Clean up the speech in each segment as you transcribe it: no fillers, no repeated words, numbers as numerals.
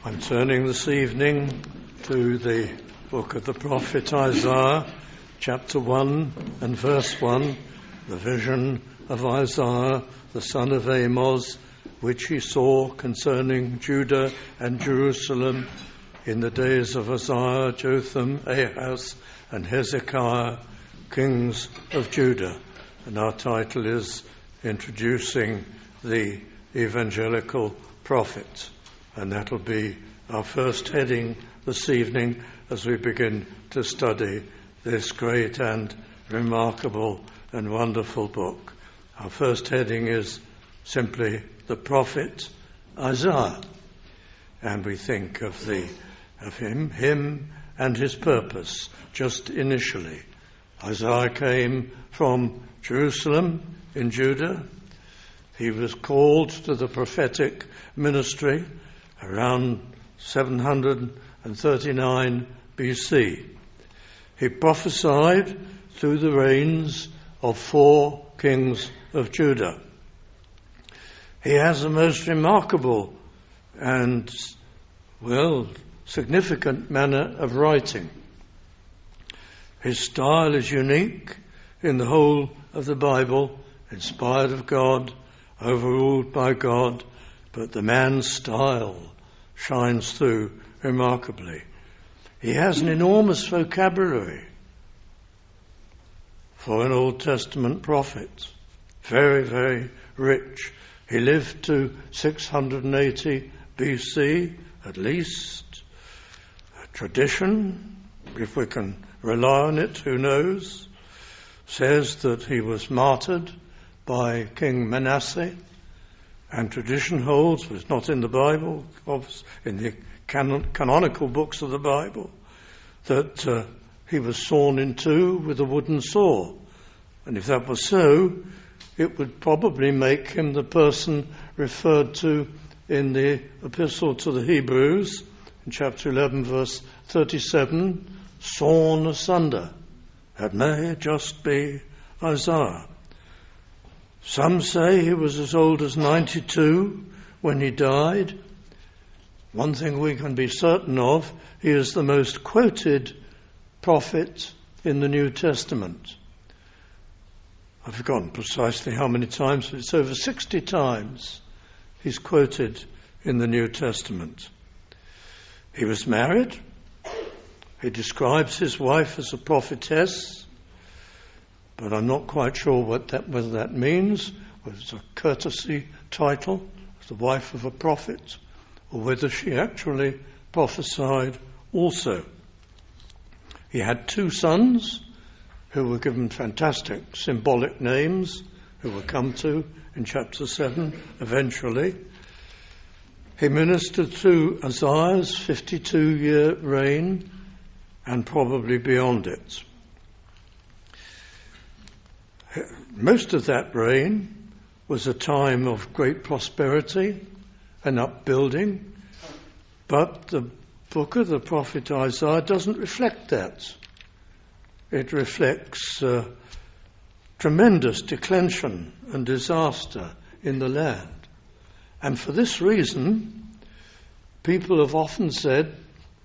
I'm turning this evening to the book of the prophet Isaiah, chapter 1 and verse 1, the vision of Isaiah, the son of Amos, which he saw concerning Judah and Jerusalem in the days of Uzziah, Jotham, Ahaz, and Hezekiah, kings of Judah. And our title is Introducing the Evangelical Prophet. And that'll be our first heading this evening as we begin to study this great and remarkable and wonderful book. Our first heading is simply the prophet Isaiah. And we think of him and his purpose just initially. Isaiah came from Jerusalem in Judah. He was called to the prophetic ministry around 739 BC. He prophesied through the reigns of 4 kings of Judah. He has a most remarkable and, significant manner of writing. His style is unique in the whole of the Bible, inspired of God, overruled by God, but the man's style shines through remarkably. He has an enormous vocabulary for an Old Testament prophet. Very, very rich. He lived to 680 BC, at least. A tradition, if we can rely on it, who knows, says that he was martyred by King Manasseh. And tradition holds, was not in the Bible, in the canonical books of the Bible, that he was sawn in two with a wooden saw. And if that was so, it would probably make him the person referred to in the Epistle to the Hebrews, in chapter 11, verse 37, sawn asunder. That may just be Isaiah. Some say he was as old as 92 when he died. One thing we can be certain of, he is the most quoted prophet in the New Testament. I've forgotten precisely how many times, but it's over 60 times he's quoted in the New Testament. He was married. He describes his wife as a prophetess. But I'm not quite sure whether that means, whether it's a courtesy title, as the wife of a prophet, or whether she actually prophesied also. He had 2 sons who were given fantastic symbolic names, who we'll come to in chapter 7 eventually. He ministered through Isaiah's 52-year reign and probably beyond it. Most of that reign was a time of great prosperity and upbuilding, but the book of the prophet Isaiah doesn't reflect that. It reflects tremendous declension and disaster in the land. And for this reason, people have often said,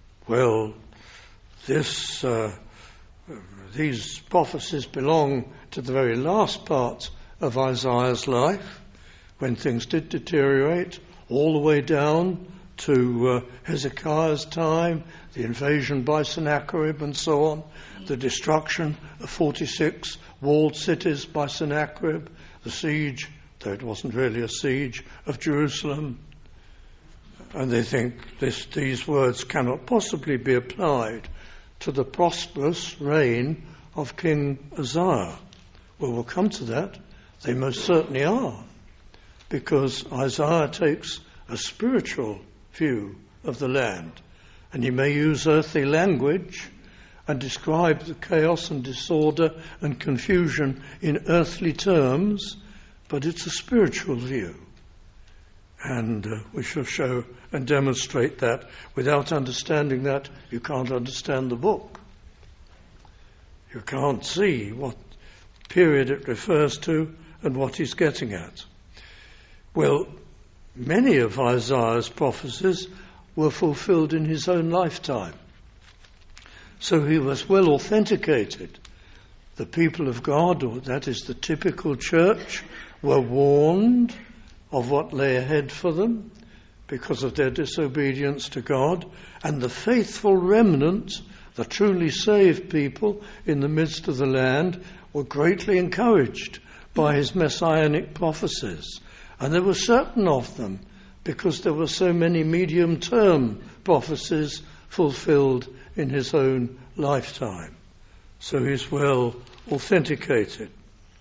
these prophecies belong to the very last part of Isaiah's life, when things did deteriorate, all the way down to Hezekiah's time, the invasion by Sennacherib and so on, the destruction of 46 walled cities by Sennacherib, the siege, though it wasn't really a siege, of Jerusalem. And they think these words cannot possibly be applied to the prosperous reign of King Uzziah. Well, we'll come to that. They most certainly are, because Isaiah takes a spiritual view of the land, and he may use earthly language and describe the chaos and disorder and confusion in earthly terms, but it's a spiritual view. And we shall show and demonstrate that. Without understanding that, you can't understand the book. You can't see what period it refers to and what he's getting at. Well, many of Isaiah's prophecies were fulfilled in his own lifetime. So he was well authenticated. The people of God, or that is the typical church, were warned of what lay ahead for them because of their disobedience to God, and the faithful remnant, the truly saved people in the midst of the land, were greatly encouraged by his messianic prophecies. And there were certain of them because there were so many medium-term prophecies fulfilled in his own lifetime. So he's well authenticated.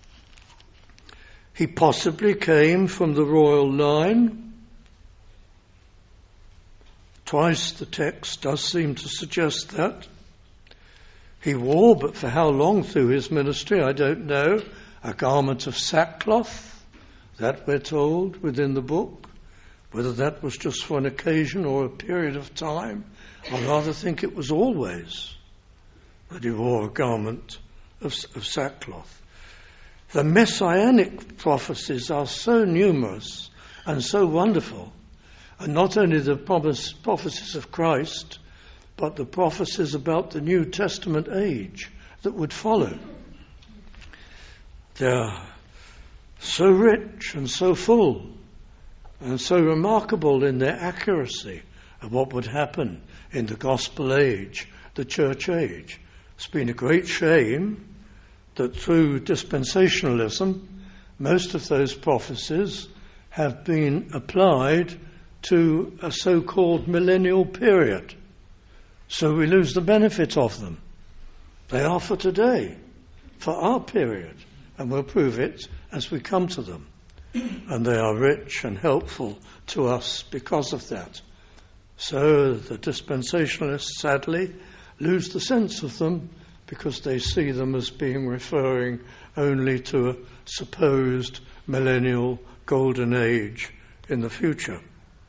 He possibly came from the royal line. Twice the text does seem to suggest that. He wore, but for how long through his ministry, I don't know, a garment of sackcloth. That we're told within the book. Whether that was just for an occasion or a period of time, I rather think it was always that he wore a garment of sackcloth. The messianic prophecies are so numerous and so wonderful, and not only the prophecies of Christ, but the prophecies about the New Testament age that would follow. They're so rich and so full and so remarkable in their accuracy of what would happen in the gospel age, the church age. It's been a great shame that through dispensationalism, most of those prophecies have been applied to a so-called millennial period. So we lose the benefit of them. They are for today, for our period, and we'll prove it as we come to them. And they are rich and helpful to us because of that. So the dispensationalists, sadly, lose the sense of them because they see them as being referring only to a supposed millennial golden age in the future.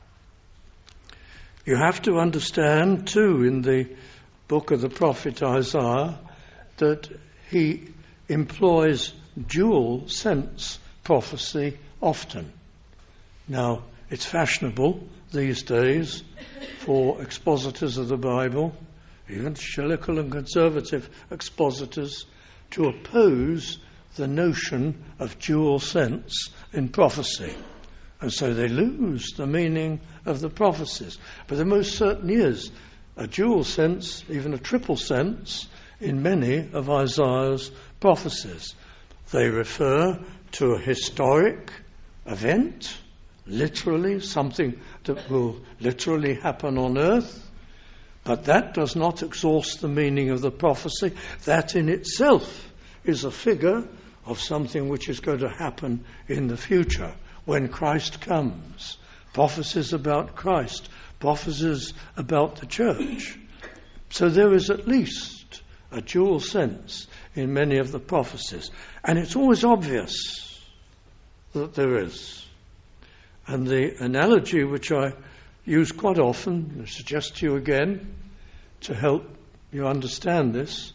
You have to understand, too, in the book of the prophet Isaiah, that he employs dual sense prophecy often. Now, it's fashionable these days for expositors of the Bible, even evangelical and conservative expositors, to oppose the notion of dual sense in prophecy. And so they lose the meaning of the prophecies. But there most certainly is a dual sense, even a triple sense, in many of Isaiah's prophecies. They refer to a historic event, literally, something that will literally happen on earth. But that does not exhaust the meaning of the prophecy. That in itself is a figure of something which is going to happen in the future when Christ comes. Prophecies about Christ, prophecies about the church. So there is at least a dual sense in many of the prophecies. And it's always obvious that there is. And the analogy which I use quite often, I suggest to you again, to help you understand this,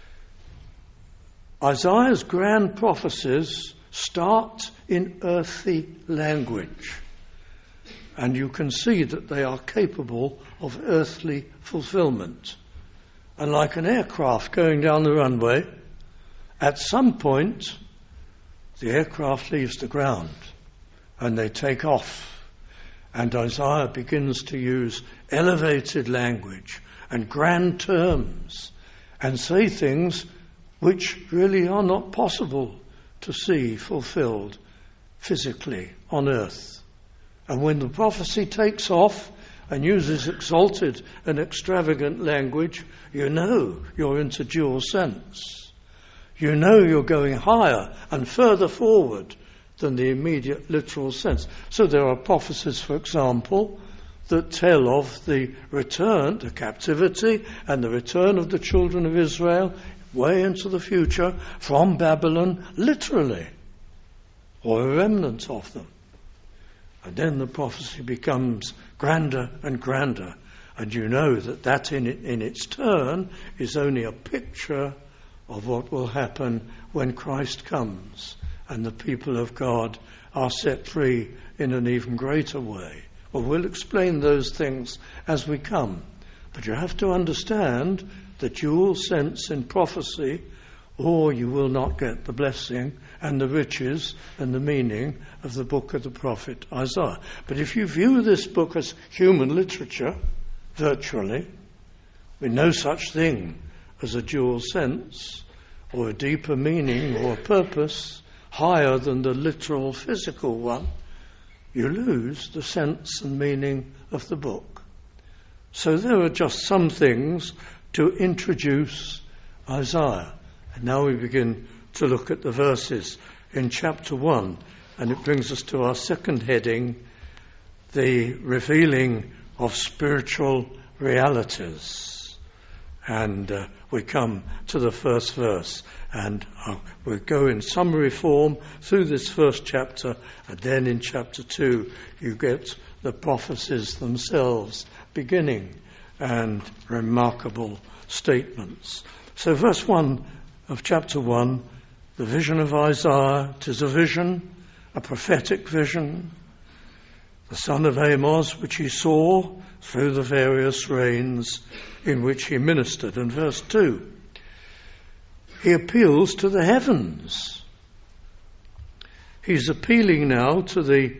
Isaiah's grand prophecies start in earthly language. And you can see that they are capable of earthly fulfillment. And like an aircraft going down the runway, at some point, the aircraft leaves the ground and they take off. And Isaiah begins to use elevated language and grand terms and say things which really are not possible to see fulfilled physically on earth. And when the prophecy takes off and uses exalted and extravagant language, you know you're into dual sense. You know you're going higher and further forward than the immediate literal sense. So there are prophecies, for example, that tell of the return, the captivity, and the return of the children of Israel way into the future from Babylon, literally, or a remnant of them. And then the prophecy becomes grander and grander, and you know that in its turn is only a picture of what will happen when Christ comes and the people of God are set free in an even greater way Well, we'll explain those things as we come. But you have to understand the dual sense in prophecy, or you will not get the blessing and the riches and the meaning of the book of the prophet Isaiah. But if you view this book as human literature, virtually, with no such thing as a dual sense, or a deeper meaning or purpose higher than the literal physical one, you lose the sense and meaning of the book. So there are just some things to introduce Isaiah. And now we begin to look at the verses in chapter 1, and it brings us to our second heading, the revealing of spiritual realities. And we come to the first verse, and we'll go in summary form through this first chapter, and then in chapter 2 you get the prophecies themselves beginning, and remarkable statements. So verse 1 of chapter 1, the vision of Isaiah. It is a vision, a prophetic vision, the son of Amos, which he saw through the various reigns in which he ministered. And verse 2, he appeals to the heavens. He's appealing now to the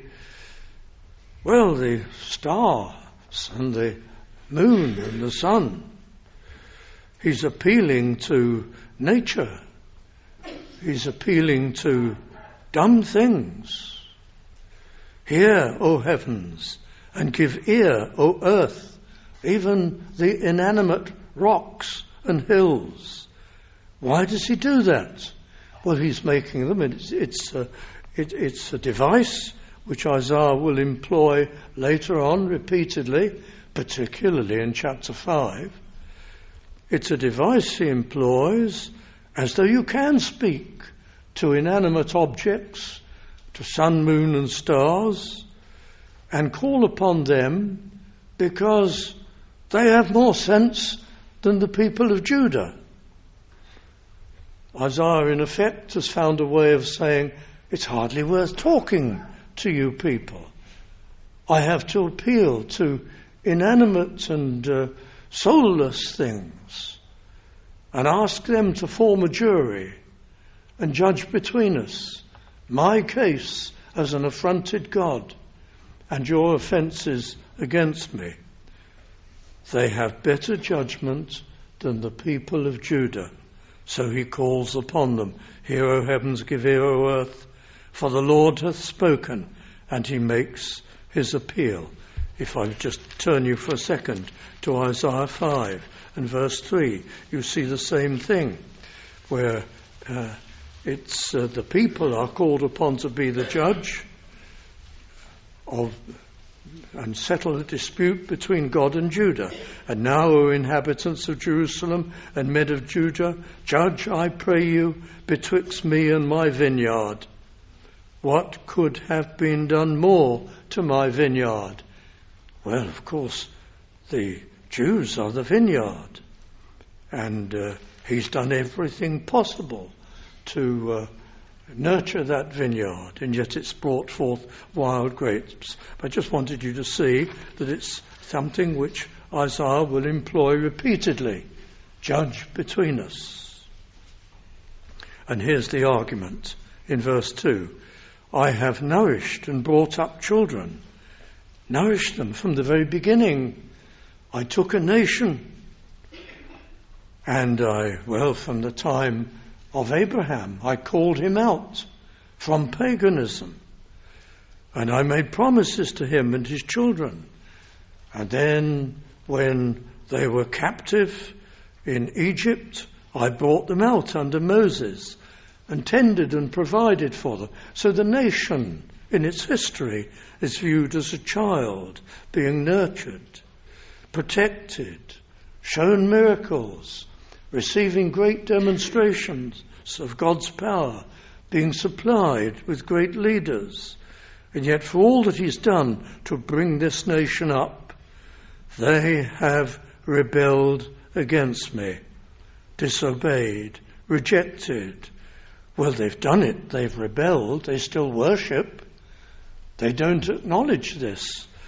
stars and the moon and the sun. He's appealing to nature. He's appealing to dumb things. Hear, O heavens, and give ear, O earth, even the inanimate rocks and hills. Why does he do that? Well, he's making them. It's a device which Isaiah will employ later on repeatedly, particularly in chapter 5. It's a device he employs as though you can speak to inanimate objects, to sun, moon and stars, and call upon them because they have more sense than the people of Judah. Isaiah, in effect, has found a way of saying, it's hardly worth talking to you people. I have to appeal to inanimate and soulless things and ask them to form a jury and judge between us, my case as an affronted God and your offences against me. They have better judgment than the people of Judah. So he calls upon them, hear, O heavens, give ear, O earth, for the Lord hath spoken, and he makes his appeal. If I just turn you for a second to Isaiah 5 and verse 3, you see the same thing, where it's the people are called upon to be the judge of and settle a dispute between God and Judah. And now, O inhabitants of Jerusalem and men of Judah, judge, I pray you, betwixt me and my vineyard. What could have been done more to my vineyard? Well, of course, the Jews are the vineyard. And he's done everything possible to nurture that vineyard, and yet it's brought forth wild grapes. I just wanted you to see that it's something which Isaiah will employ repeatedly. Judge between us. And here's the argument in verse 2. I have nourished and brought up children. Nourished them from the very beginning. I took a nation. And from the time of Abraham, I called him out from paganism, and I made promises to him and his children. And then when they were captive in Egypt, I brought them out under Moses and tended and provided for them. So the nation in its history is viewed as a child being nurtured, protected, shown miracles, receiving great demonstrations of God's power, being supplied with great leaders. And yet for all that he's done to bring this nation up, they have rebelled against me, disobeyed, rejected. Well, they've done it, they've rebelled, they still worship. They don't acknowledge this.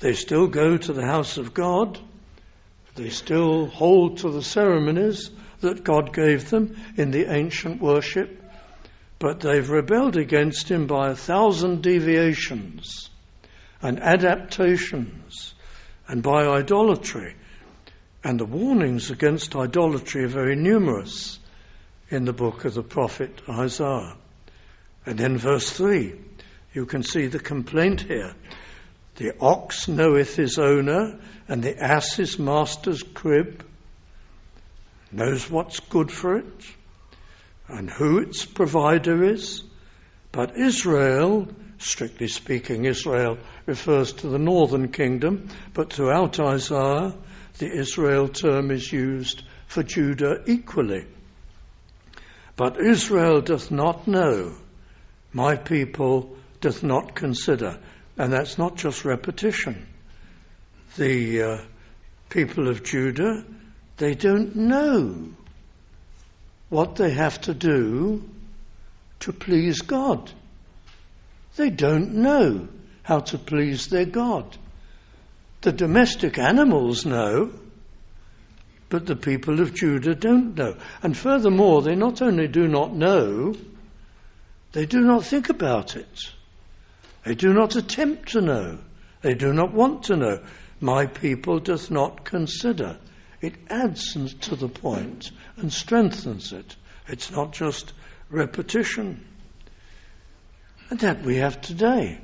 They still go to the house of God. They still hold to the ceremonies that God gave them in the ancient worship. But they've rebelled against him by 1,000 deviations and adaptations and by idolatry. And the warnings against idolatry are very numerous in the book of the prophet Isaiah. And then verse 3, you can see the complaint here. The ox knoweth his owner, and the ass his master's crib, knows what's good for it, and who its provider is. But Israel, strictly speaking, Israel refers to the northern kingdom, but throughout Isaiah, the Israel term is used for Judah equally. But Israel doth not know, my people doth not consider. And that's not just repetition. The people of Judah, they don't know what they have to do to please God. They don't know how to please their God. The domestic animals know, but the people of Judah don't know. And furthermore, they not only do not know, they do not think about it. They do not attempt to know. They do not want to know. My people doth not consider. It adds to the point and strengthens it. It's not just repetition. And that we have today.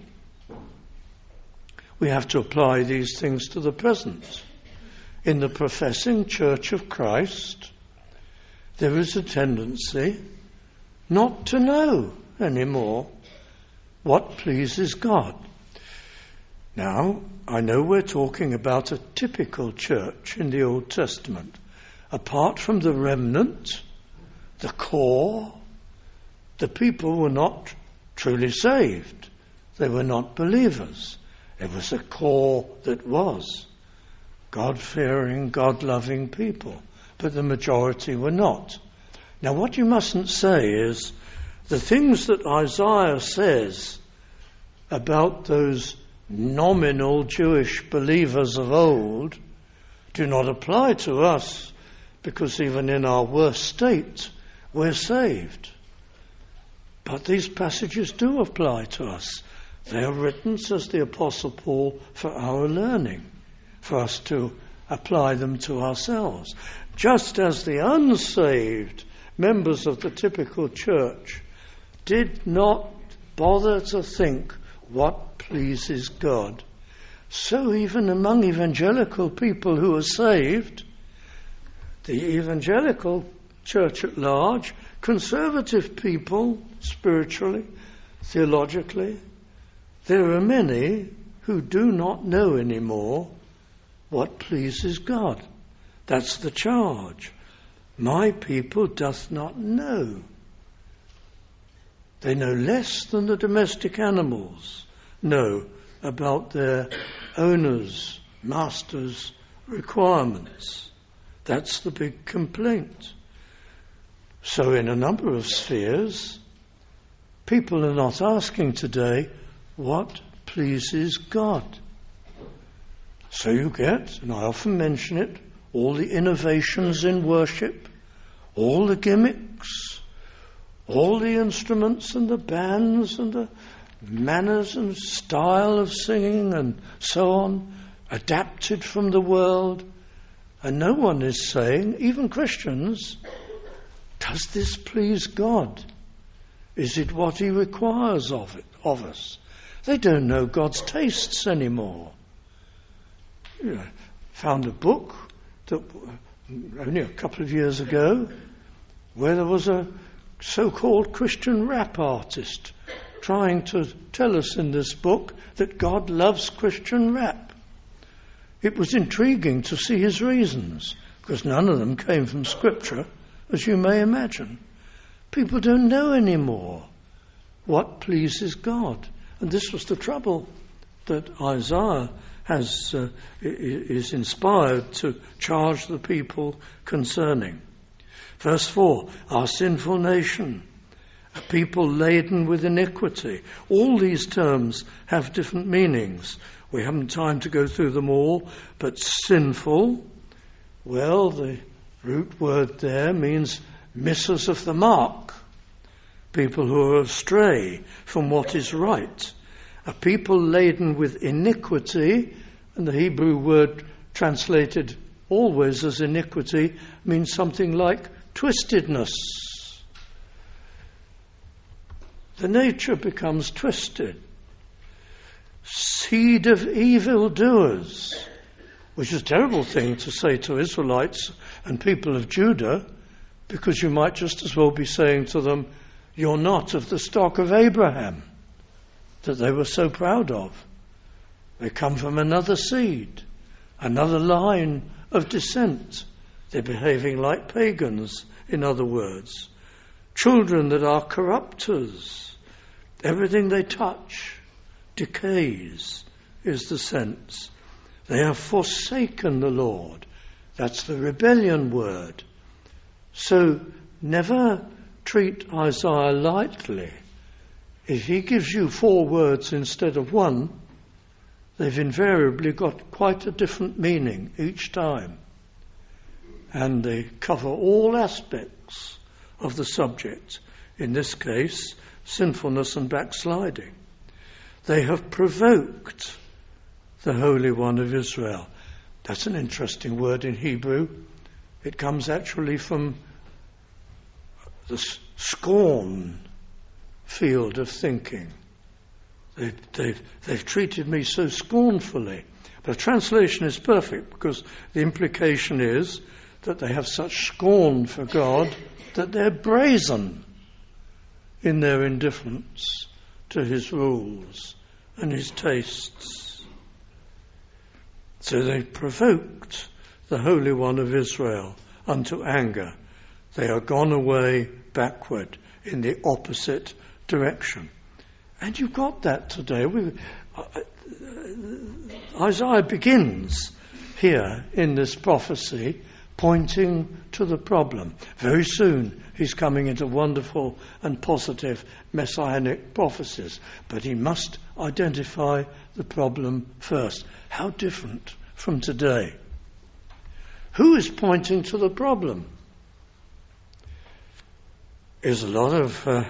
We have to apply these things to the present. In the professing Church of Christ, there is a tendency not to know anymore what pleases God. Now, I know we're talking about a typical church in the Old Testament. Apart from the remnant, the core, the people were not truly saved. They were not believers. There was a core that was God-fearing, God-loving people, but the majority were not. Now, what you mustn't say is the things that Isaiah says about those nominal Jewish believers of old do not apply to us, because even in our worst state, we're saved. But these passages do apply to us. They are written, says the Apostle Paul, for our learning, for us to apply them to ourselves. Just as the unsaved members of the typical church did not bother to think what pleases God, so even among evangelical people who are saved, the evangelical church at large, conservative people, spiritually, theologically, there are many who do not know anymore what pleases God. That's the charge. My people doth not know. They know less than the domestic animals know about their owners, masters' requirements. That's the big complaint. So in a number of spheres, people are not asking today what pleases God. So you get, and I often mention it, all the innovations in worship, all the gimmicks, all the instruments and the bands and the manners and style of singing and so on, adapted from the world. And no one is saying, even Christians, does this please God? Is it what he requires of us? They don't know God's tastes anymore. Found a book that only a couple of years ago where there was a so-called Christian rap artist trying to tell us in this book that God loves Christian rap. It was intriguing to see his reasons, because none of them came from Scripture, as you may imagine. People don't know anymore what pleases God. And this was the trouble that Isaiah is inspired to charge the people concerning. Verse 4, our sinful nation, a people laden with iniquity. All these terms have different meanings. We haven't time to go through them all, but sinful, well, the root word there means missers of the mark. People who are astray from what is right. A people laden with iniquity, and the Hebrew word translated always as iniquity means something like twistedness. The nature becomes twisted. Seed of evildoers, which is a terrible thing to say to Israelites and people of Judah, because you might just as well be saying to them, you're not of the stock of Abraham, that they were so proud of. They come from another seed, another line of descent. They're behaving like pagans, in other words. Children that are corrupters. Everything they touch decays, is the sense. They have forsaken the Lord. That's the rebellion word. So never treat Isaiah lightly. If he gives you 4 words instead of 1, they've invariably got quite a different meaning each time. And they cover all aspects of the subject. In this case, sinfulness and backsliding. They have provoked the Holy One of Israel. That's an interesting word in Hebrew. It comes actually from the scorn field of thinking. They've treated me so scornfully. But the translation is perfect because the implication is that they have such scorn for God that they're brazen in their indifference to his rules and his tastes. So they provoked the Holy One of Israel unto anger. They are gone away backward in the opposite direction. And you've got that today. Isaiah begins here in this prophecy pointing to the problem. Very soon he's coming into wonderful and positive messianic prophecies. But he must identify the problem first. How different from today? Who is pointing to the problem? Is a lot of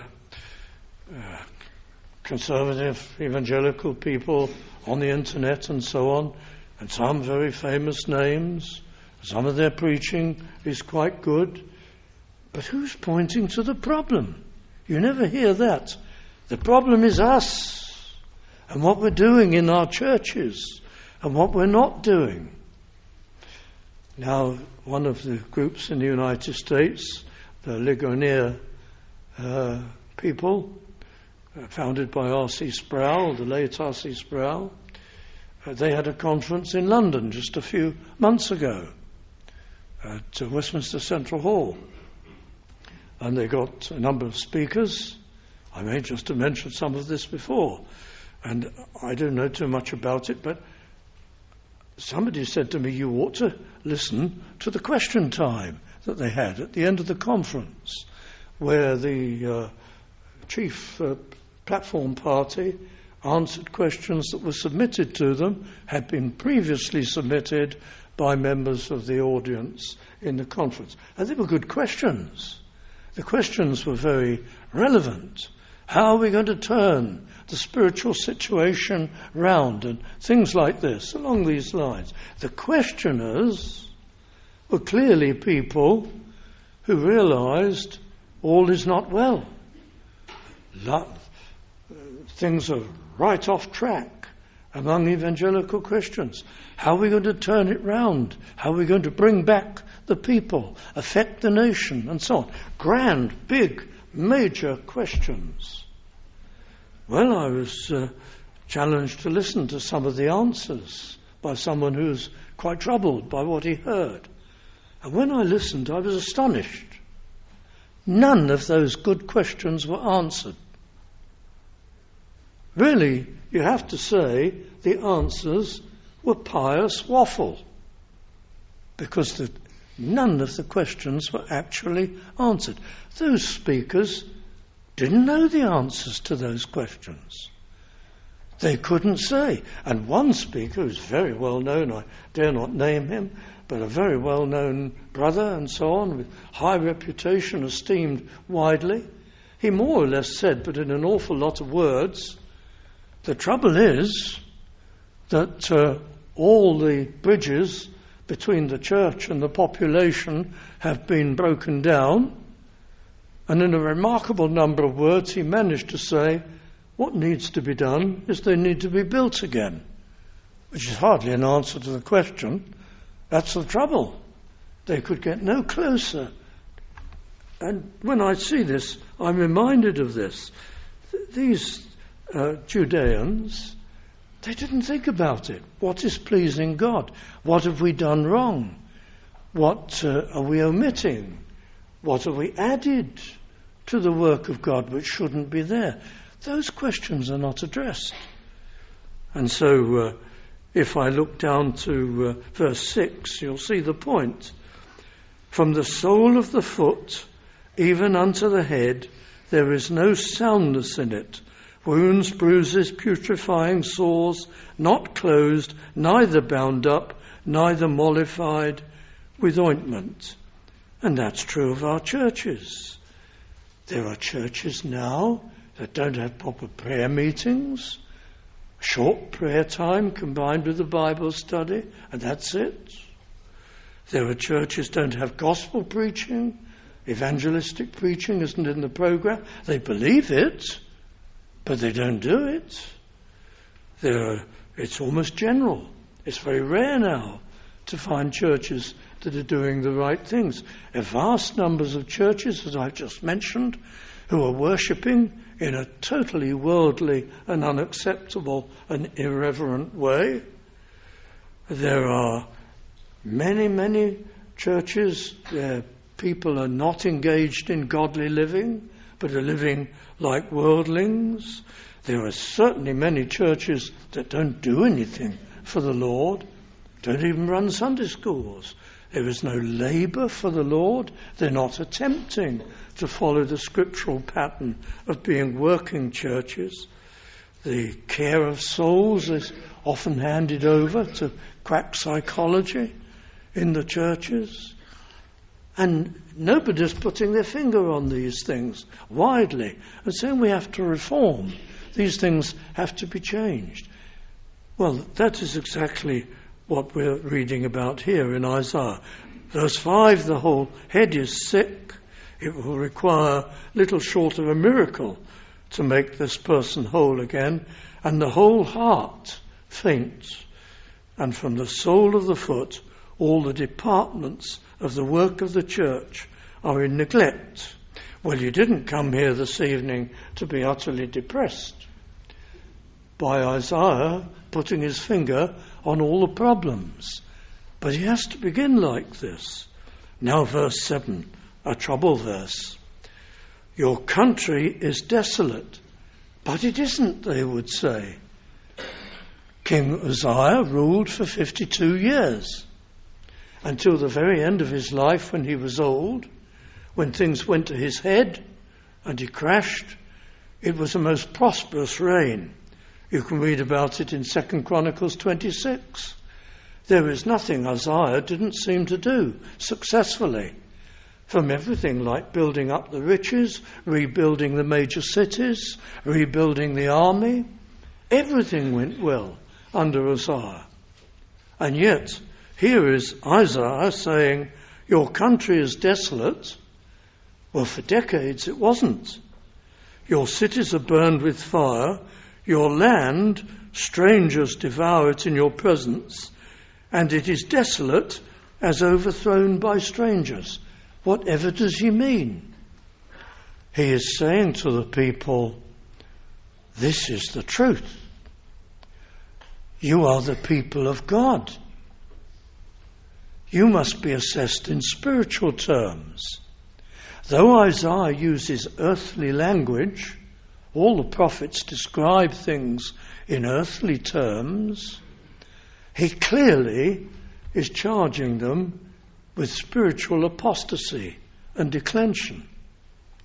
conservative evangelical people on the internet and so on, and some very famous names. Some of their preaching is quite good. But who's pointing to the problem? You never hear that. The problem is us and what we're doing in our churches and what we're not doing. Now, one of the groups in the United States, the Ligonier people, founded by R.C. Sproul, the late R.C. Sproul, they had a conference in London just a few months ago at Westminster Central Hall. And they got a number of speakers. I may just have mentioned some of this before. And I don't know too much about it, but somebody said to me, you ought to listen to the question time that they had at the end of the conference, where the chief platform party answered questions that were submitted to them, had been previously submitted by members of the audience in the conference. And they were good questions. The questions were very relevant. How are we going to turn the spiritual situation round and things like this, along these lines? The questioners were clearly people who realized all is not well. Things are right off track among evangelical Christians. How are we going to turn it round? How are we going to bring back the people, affect the nation, and so on? Grand, big, major questions. Well, I was challenged to listen to some of the answers by someone who's quite troubled by what he heard. And when I listened, I was astonished. None of those good questions were answered. Really, you have to say the answers were pious waffle, because none of the questions were actually answered. Those speakers didn't know the answers to those questions. They couldn't say. And one speaker, who's very well known, I dare not name him, but a very well known brother and so on, with high reputation, esteemed widely, he more or less said, but in an awful lot of words, the trouble is that all the bridges between the church and the population have been broken down. And in a remarkable number of words, he managed to say, what needs to be done is they need to be built again, which is hardly an answer to the question. That's the trouble. They could get no closer. And when I see this, I'm reminded of this. These Judeans, they didn't think about it. What is pleasing God? What have we done wrong? What are we omitting? What have we added to the work of God which shouldn't be there? Those questions are not addressed. And so if I look down to verse 6, you'll see the point. From the sole of the foot even unto the head, there is no soundness in it. Wounds, bruises, putrefying sores, not closed, neither bound up, neither mollified with ointment. And that's true of our churches. There are churches now that don't have proper prayer meetings, short prayer time combined with the Bible study, and that's it. There are churches that don't have gospel preaching, evangelistic preaching isn't in the program. They believe it, but they don't do it. It's almost general. It's very rare now to find churches that are doing the right things. A vast numbers of churches, as I've just mentioned, who are worshipping in a totally worldly and unacceptable and irreverent way. There are many, many churches where people are not engaged in godly living, but are living like worldlings. There are certainly many churches that don't do anything for the Lord, don't even run Sunday schools. There is no labour for the Lord. They're not attempting to follow the scriptural pattern of being working churches. The care of souls is often handed over to quack psychology in the churches. And nobody's putting their finger on these things widely and saying we have to reform. These things have to be changed. Well, that is exactly what we're reading about here in Isaiah. Verse 5, the whole head is sick. It will require little short of a miracle to make this person whole again. And the whole heart faints. And from the sole of the foot, all the departments of the work of the church are in neglect. Well, you didn't come here this evening to be utterly depressed by Isaiah putting his finger on all the problems. But he has to begin like this. Now verse 7, a trouble verse. Your country is desolate, but it isn't, they would say. King Uzziah ruled for 52 years, until the very end of his life when he was old, when things went to his head and he crashed. It was a most prosperous reign. You can read about it in 2 Chronicles 26. There is nothing Uzziah didn't seem to do successfully. From everything like building up the riches, rebuilding the major cities, rebuilding the army. Everything went well under Uzziah. And yet, here is Isaiah saying, your country is desolate. Well, for decades it wasn't. Your cities are burned with fire. Your land, strangers devour it in your presence, and it is desolate as overthrown by strangers. Whatever does he mean? He is saying to the people, this is the truth. You are the people of God. You must be assessed in spiritual terms. Though Isaiah uses earthly language, all the prophets describe things in earthly terms, he clearly is charging them with spiritual apostasy and declension.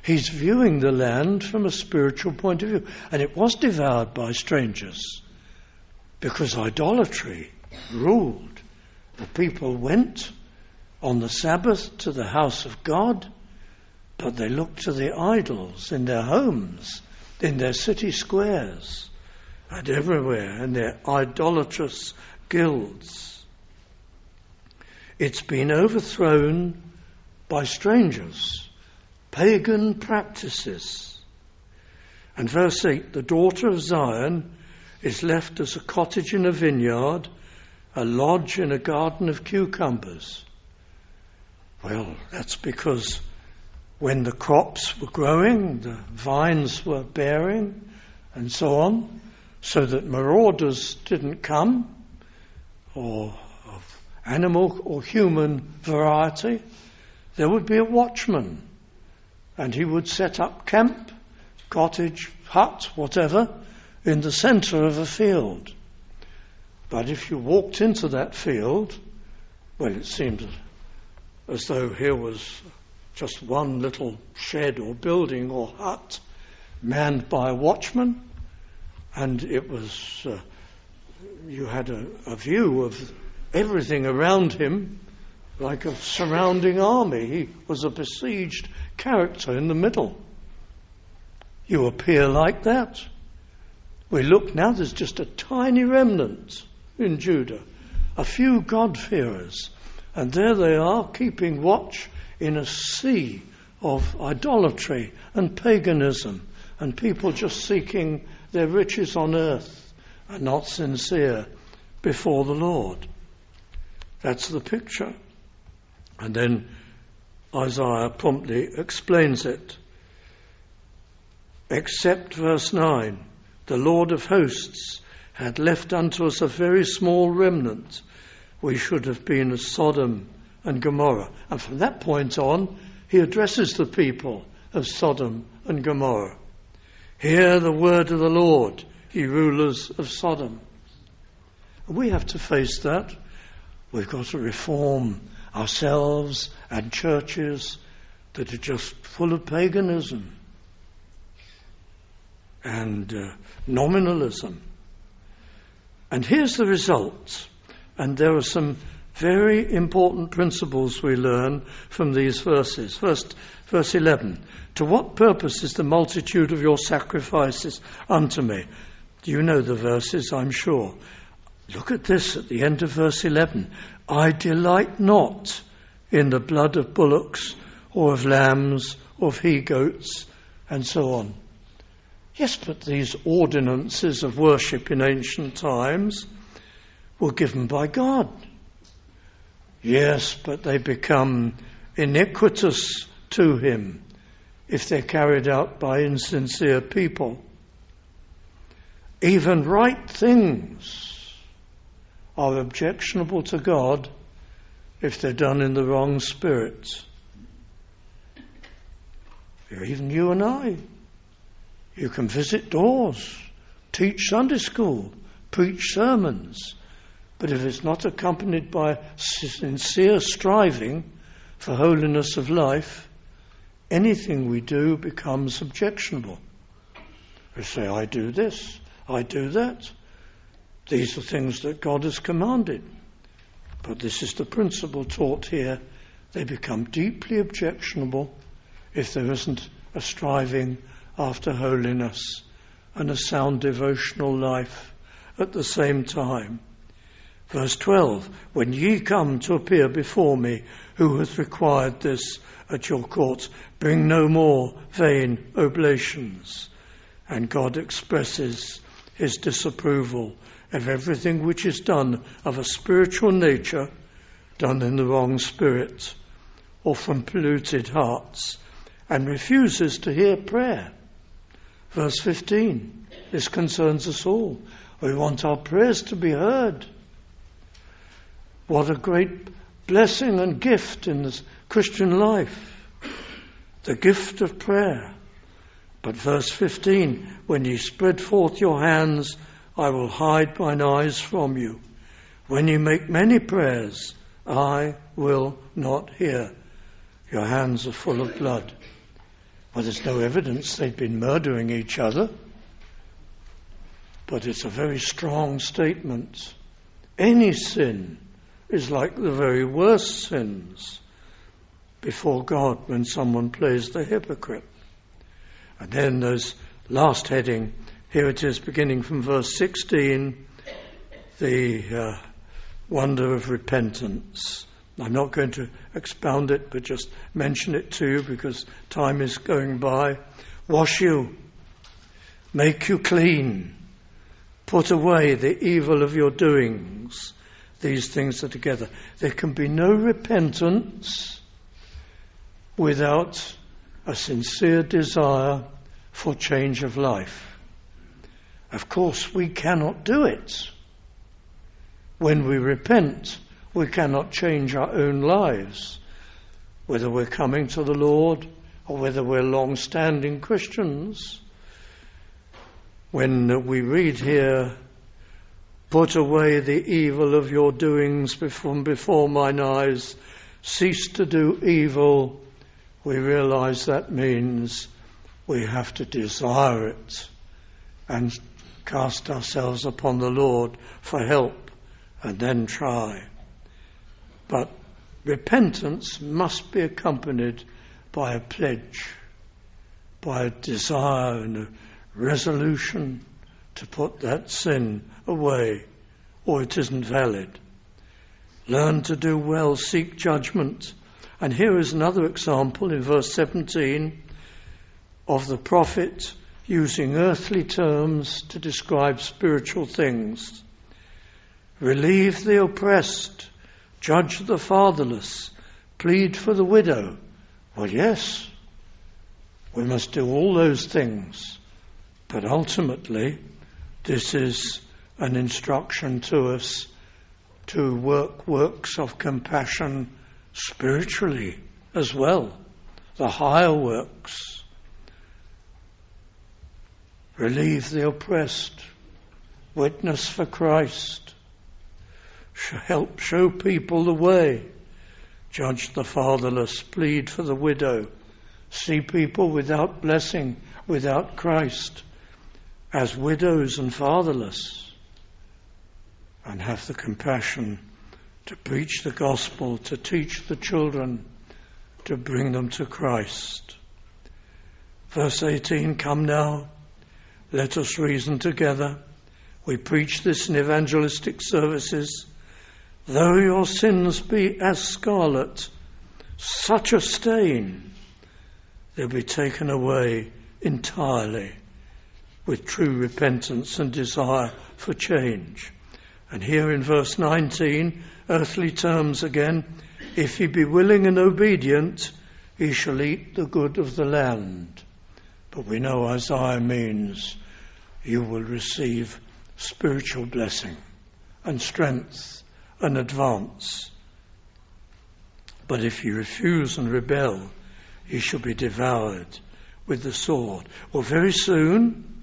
He's viewing the land from a spiritual point of view. And it was devoured by strangers because idolatry ruled. The people went on the Sabbath to the house of God, but they looked to the idols in their homes, in their city squares, and everywhere, in their idolatrous guilds. It's been overthrown by strangers, pagan practices. And verse 8, the daughter of Zion is left as a cottage in a vineyard, a lodge in a garden of cucumbers. Well, that's because when the crops were growing, the vines were bearing, and so on, so that marauders didn't come, or of animal or human variety, there would be a watchman, and he would set up camp, cottage, hut, whatever, in the centre of a field. But if you walked into that field, well, it seemed as though here was just one little shed or building or hut manned by a watchman, and it was you had a view of everything around him like a surrounding army. He was a besieged character in the middle. You appear like that. We look now, there's just a tiny remnant in Judah, a few God-fearers, and there they are keeping watch in a sea of idolatry and paganism, and people just seeking their riches on earth and not sincere before the Lord. That's the picture. And then Isaiah promptly explains it. Except verse 9, the Lord of hosts had left unto us a very small remnant, we should have been as Sodom and Gomorrah. And from that point on, he addresses the people of Sodom and Gomorrah. Hear the word of the Lord, ye rulers of Sodom. And we have to face that. We've got to reform ourselves and churches that are just full of paganism and nominalism. And here's the result. And there are some very important principles we learn from these verses. First, verse 11. To what purpose is the multitude of your sacrifices unto me? Do you know the verses, I'm sure? Look at this at the end of verse 11. I delight not in the blood of bullocks or of lambs or of he-goats and so on. Yes, but these ordinances of worship in ancient times were given by God. Yes, but they become iniquitous to him if they're carried out by insincere people. Even right things are objectionable to God if they're done in the wrong spirit. Even you and I. You can visit doors, teach Sunday school, preach sermons, but if it's not accompanied by sincere striving for holiness of life, anything we do becomes objectionable. We say, I do this, I do that. These are things that God has commanded. But this is the principle taught here. They become deeply objectionable if there isn't a striving after holiness and a sound devotional life at the same time. Verse 12, when ye come to appear before me, who hath required this at your courts, bring no more vain oblations. And God expresses his disapproval of everything which is done of a spiritual nature, done in the wrong spirit or from polluted hearts, and refuses to hear prayer. Verse 15, this concerns us all. We want our prayers to be heard. What a great blessing and gift in this Christian life, the gift of prayer. But verse 15, when ye spread forth your hands, I will hide mine eyes from you. When you make many prayers, I will not hear. Your hands are full of blood. Well, there's no evidence they'd been murdering each other, but it's a very strong statement. Any sin is like the very worst sins before God when someone plays the hypocrite. And then there's last heading, here it is beginning from verse 16, the wonder of repentance. I'm not going to expound it, but just mention it to you because time is going by. Wash you, make you clean, put away the evil of your doings. These things are together. There can be no repentance without a sincere desire for change of life. Of course, we cannot do it. When we repent, we cannot change our own lives, whether we're coming to the Lord or whether we're long-standing Christians. When we read here, put away the evil of your doings from before mine eyes, cease to do evil, we realize that means we have to desire it and cast ourselves upon the Lord for help and then try. But repentance must be accompanied by a pledge, by a desire and a resolution to put that sin away, or it isn't valid. Learn to do well, seek judgment. And here is another example in verse 17 of the prophet using earthly terms to describe spiritual things. Relieve the oppressed, judge the fatherless, plead for the widow. Well, yes, we must do all those things, but ultimately this is an instruction to us to work works of compassion spiritually as well, the higher works. Relieve the oppressed, witness for Christ, help show people the way, judge the fatherless, plead for the widow, see people without blessing, without Christ, as widows and fatherless, and have the compassion to preach the gospel, to teach the children, to bring them to Christ. Verse 18, come now, let us reason together. We preach this in evangelistic services. Though your sins be as scarlet, such a stain, they'll be taken away entirely with true repentance and desire for change. And here in verse 19, earthly terms again, if he be willing and obedient, he shall eat the good of the land. But we know Isaiah means you will receive spiritual blessing and strength and advance. But if you refuse and rebel, you shall be devoured with the sword. Well, very soon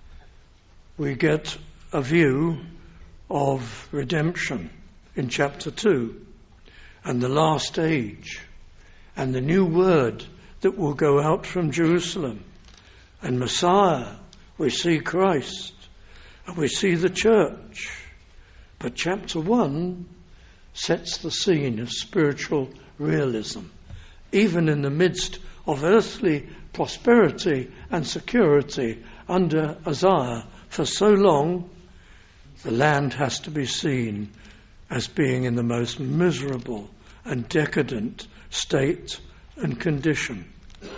we get a view of redemption in chapter 2 and the last age and the new word that will go out from Jerusalem and Messiah. We see Christ and we see the church. But chapter 1 sets the scene of spiritual realism. Even in the midst of earthly prosperity and security under Isaiah for so long, the land has to be seen as being in the most miserable and decadent state and condition.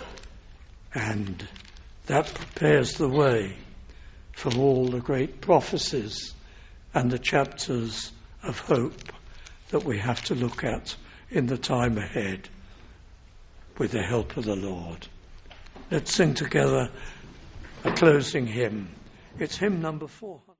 And that prepares the way for all the great prophecies and the chapters of hope that we have to look at in the time ahead with the help of the Lord. Let's sing together a closing hymn. It's hymn number 400.